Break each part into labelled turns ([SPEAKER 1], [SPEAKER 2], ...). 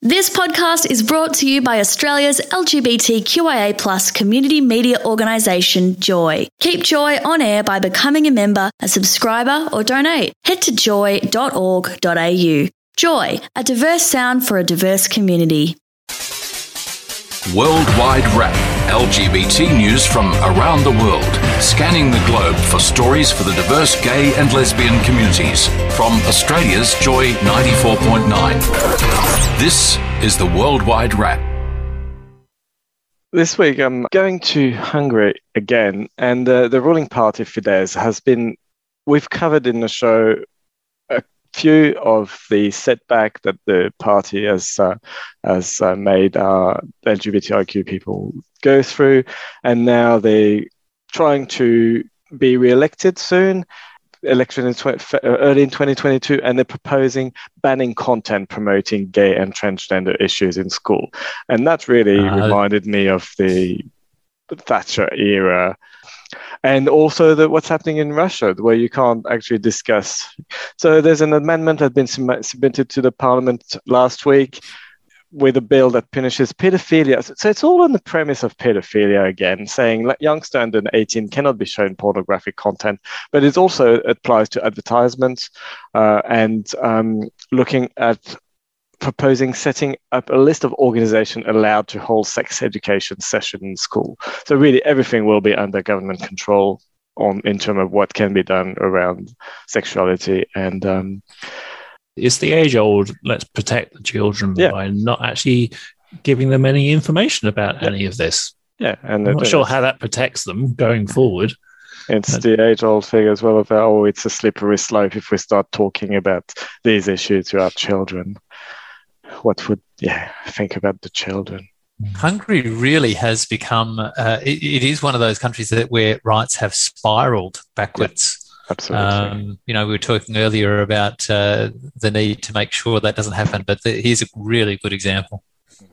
[SPEAKER 1] This podcast is brought to you by Australia's LGBTQIA+ community media organisation, Joy. Keep Joy on air by becoming a member, a subscriber or donate. Head to joy.org.au. Joy, a diverse sound for a diverse community.
[SPEAKER 2] Worldwide Wrap, LGBT news from around the world, scanning the globe for stories for the diverse gay and lesbian communities. From Australia's Joy 94.9. This is the Worldwide Wrap.
[SPEAKER 3] This week I'm going to Hungary again, and the ruling party Fidesz has been, we've covered in the show a few of the setback that the party has made LGBTIQ people go through, and now they're trying to be re-elected soon. Election in early in 2022, and they're proposing banning content promoting gay and transgender issues in school. And that really reminded me of the Thatcher era. And also what's happening in Russia, where you can't actually discuss. So there's an amendment that had been submitted to the parliament last week with a bill that punishes pedophilia. So it's all on the premise of pedophilia again, saying that youngster under 18 cannot be shown pornographic content, but it also applies to advertisements and looking at proposing setting up a list of organizations allowed to hold sex education session in school. So really everything will be under government control in terms of what can be done around sexuality and
[SPEAKER 4] it's the age-old, let's protect the children by not actually giving them any information about any of this.
[SPEAKER 3] Yeah, and
[SPEAKER 4] I'm not sure how that protects them going forward.
[SPEAKER 3] It's the age-old thing as well about, it's a slippery slope if we start talking about these issues to our children. What would, think about the children?
[SPEAKER 5] Hungary really has become, it is one of those countries where rights have spiralled backwards.
[SPEAKER 3] Yeah. Absolutely.
[SPEAKER 5] We were talking earlier about the need to make sure that doesn't happen, but here's a really good example.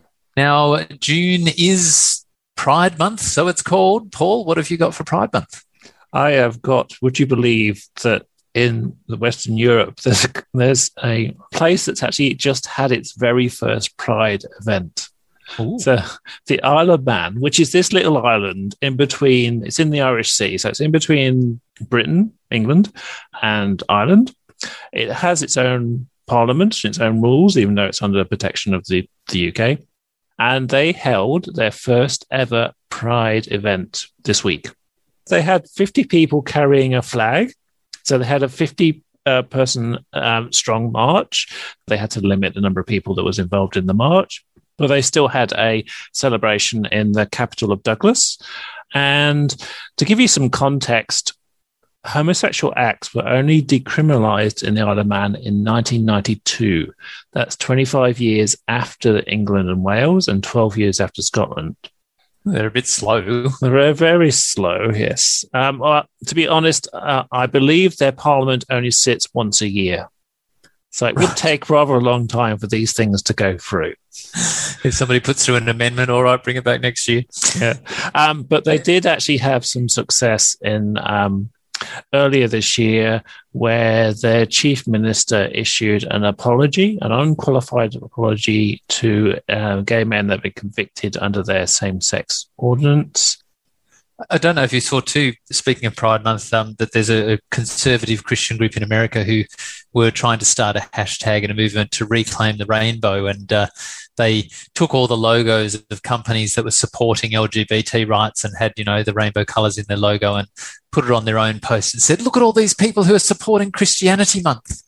[SPEAKER 5] Now, June is Pride Month, so it's called. Paul, what have you got for Pride Month?
[SPEAKER 4] I have got, would you believe that in the Western Europe, there's a place that's actually just had its very first Pride event. Ooh. So the Isle of Man, which is this little island in between, it's in the Irish Sea, so it's in between Britain, England, and Ireland. It has its own parliament and its own rules, even though it's under the protection of the UK. And they held their first ever Pride event this week. They had 50 people carrying a flag. So they had a 50 person strong march. They had to limit the number of people that was involved in the march, but they still had a celebration in the capital of Douglas. And to give you some context, homosexual acts were only decriminalised in the Isle of Man in 1992. That's 25 years after England and Wales and 12 years after Scotland.
[SPEAKER 5] They're a bit slow.
[SPEAKER 4] They're very slow, yes. To be honest, I believe their parliament only sits once a year. So it would take rather a long time for these things to go through.
[SPEAKER 5] If somebody puts through an amendment, all right, bring it back next year.
[SPEAKER 4] Yeah. But they did actually have some success in earlier this year where their chief minister issued an apology, an unqualified apology to gay men that have been convicted under their same-sex ordinance.
[SPEAKER 5] I don't know if you saw too, speaking of Pride Month, that there's a conservative Christian group in America who were trying to start a hashtag and a movement to reclaim the rainbow. And they took all the logos of companies that were supporting LGBT rights and had, the rainbow colours in their logo and put it on their own post and said, look at all these people who are supporting Christianity Month.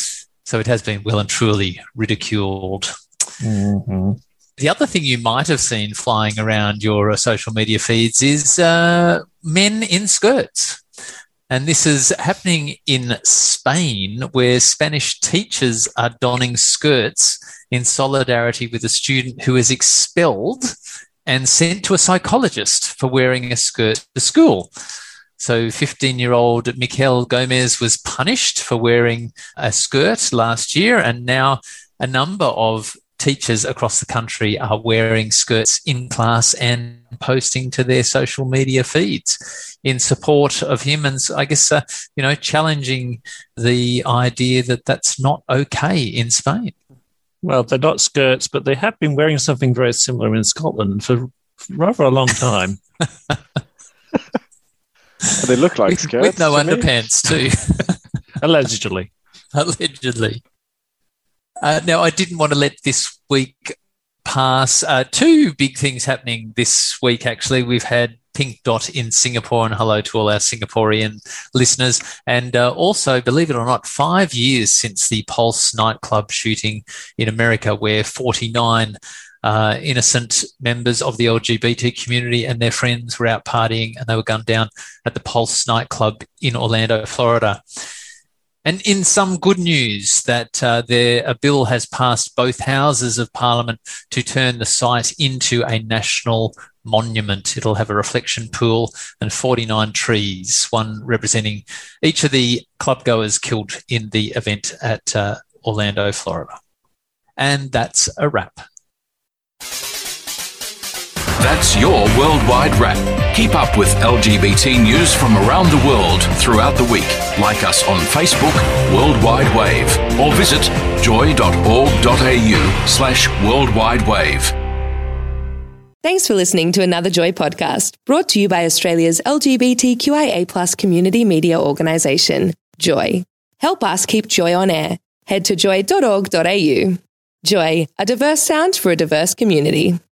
[SPEAKER 5] So it has been well and truly ridiculed.
[SPEAKER 4] Mm-hmm.
[SPEAKER 5] The other thing you might have seen flying around your social media feeds is men in skirts. And this is happening in Spain, where Spanish teachers are donning skirts in solidarity with a student who is expelled and sent to a psychologist for wearing a skirt to school. So 15-year-old Miquel Gomez was punished for wearing a skirt last year, and now a number of teachers across the country are wearing skirts in class and posting to their social media feeds in support of him, and I guess, challenging the idea that that's not okay in Spain.
[SPEAKER 4] Well, they're not skirts, but they have been wearing something very similar in Scotland for rather a long time.
[SPEAKER 3] They look like skirts.
[SPEAKER 5] With no underpants, too.
[SPEAKER 4] Allegedly.
[SPEAKER 5] Allegedly. Now, I didn't want to let this week pass. Two big things happening this week, actually. We've had Pink Dot in Singapore, and hello to all our Singaporean listeners. And also, believe it or not, 5 years since the Pulse nightclub shooting in America, where 49 innocent members of the LGBT community and their friends were out partying, and they were gunned down at the Pulse nightclub in Orlando, Florida. And in some good news that a bill has passed both houses of Parliament to turn the site into a national monument. It'll have a reflection pool and 49 trees, one representing each of the clubgoers killed in the event at Orlando, Florida. And that's a wrap.
[SPEAKER 2] That's your Worldwide Wrap. Keep up with LGBT news from around the world throughout the week. Like us on Facebook, Worldwide Wave, or visit joy.org.au/Worldwide Wave.
[SPEAKER 6] Thanks for listening to another Joy podcast, brought to you by Australia's LGBTQIA+ community media organisation, Joy. Help us keep Joy on air. Head to joy.org.au. Joy, a diverse sound for a diverse community.